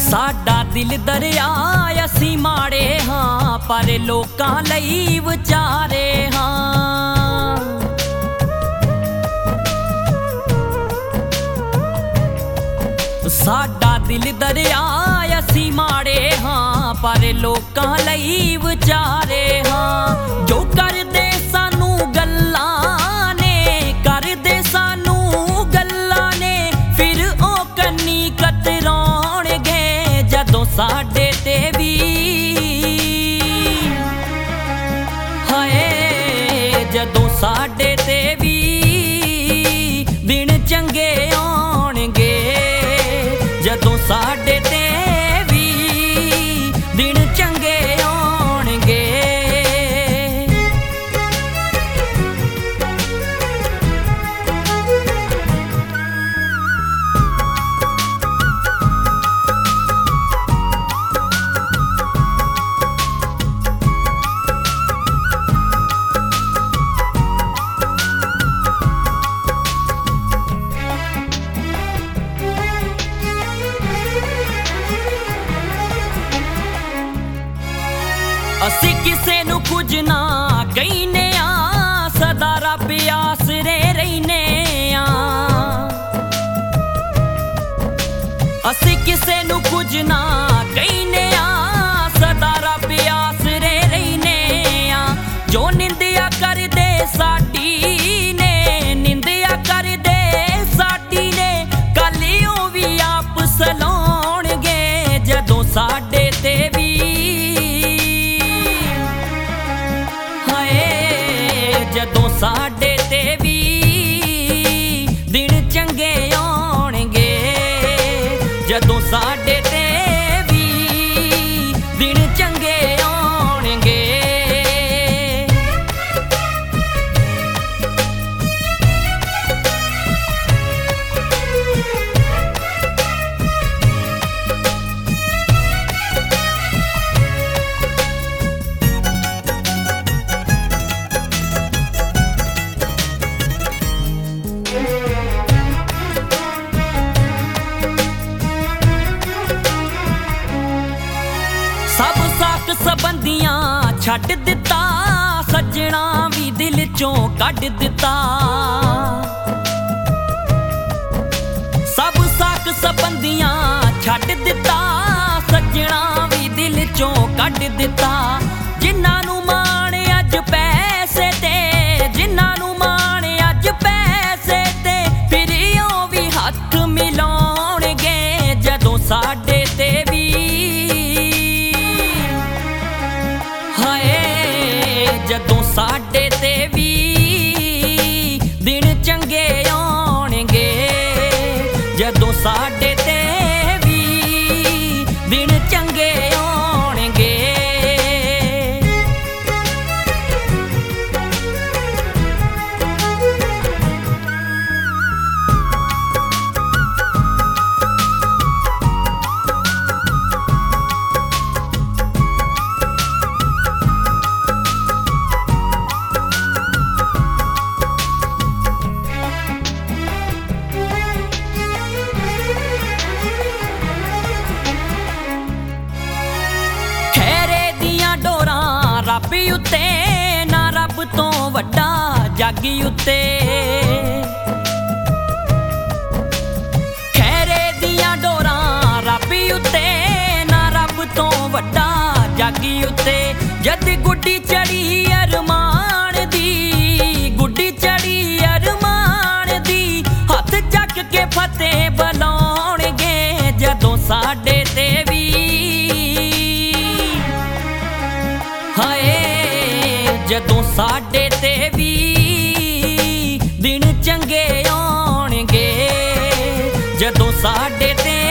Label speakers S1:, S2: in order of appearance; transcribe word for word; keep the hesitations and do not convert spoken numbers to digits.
S1: साडा दिल दरिया असी माड़े हाँ, पर लोकां लई विचारे हाँ। साडा दिल दरिया असी माड़े हाँ, पर लोकां लई विचारे हाँ। जो कर दे सानू गल्लां ने, कर दे सानू गल्लां ने, फिर ओ कन्नी कतराउणगे जदों साडे ते भी हाय, जदों साडे ते भी दिन चंगे आउणगे, जदों साडे ते भी दिन चंगे आउणगे। असी किसे नू कुछ ना कहने आ, सदा रब आसरे रहने आ। असी किसे नू कुछ ना कहने आ, सदा रब आसरे रहने आ। जो निंदिया कर दे साडी ने, निंदिया कर दे साडी ने, कल ओ भी आप सलाउणगे जदों साडे ते भी जदों साडे ते भी दिन चंगे आउणगे, जदों साडे ते भी दिन चंगे आउणगे। सब साक सबंधियां छड्ड दिता, सजना भी दिल चों कढ दिता। सब साक सबंधियां छड्ड दिता, सजना भी दिल चों कढ दिता। जिन्हां नू माण अज पैसे ते, जिन्हां नू माण अज पैसे ते, फिर ओ भी हत्थ मिलाउणगे जदों साडे ते भी जदों साडे ते भी दिन चंगे आउणगे, जदों साडे ते भी दिन चंगे आउणगे। रब उत्ते ना रब तो वड्डा जग उत्ते, खैरे दियां डोरां रब उत्ते ना रब तो वड्डा जग उत्ते। जद गुड्डी चढ़ी अरमान दी, गुड्डी चढ़ी अरमान दी, हथ चक के फतेह बुलाउणगे जदों साडे ते भी हाय, जदों साडे ते भी दिन चंगे आउणगे, जदों साडे ते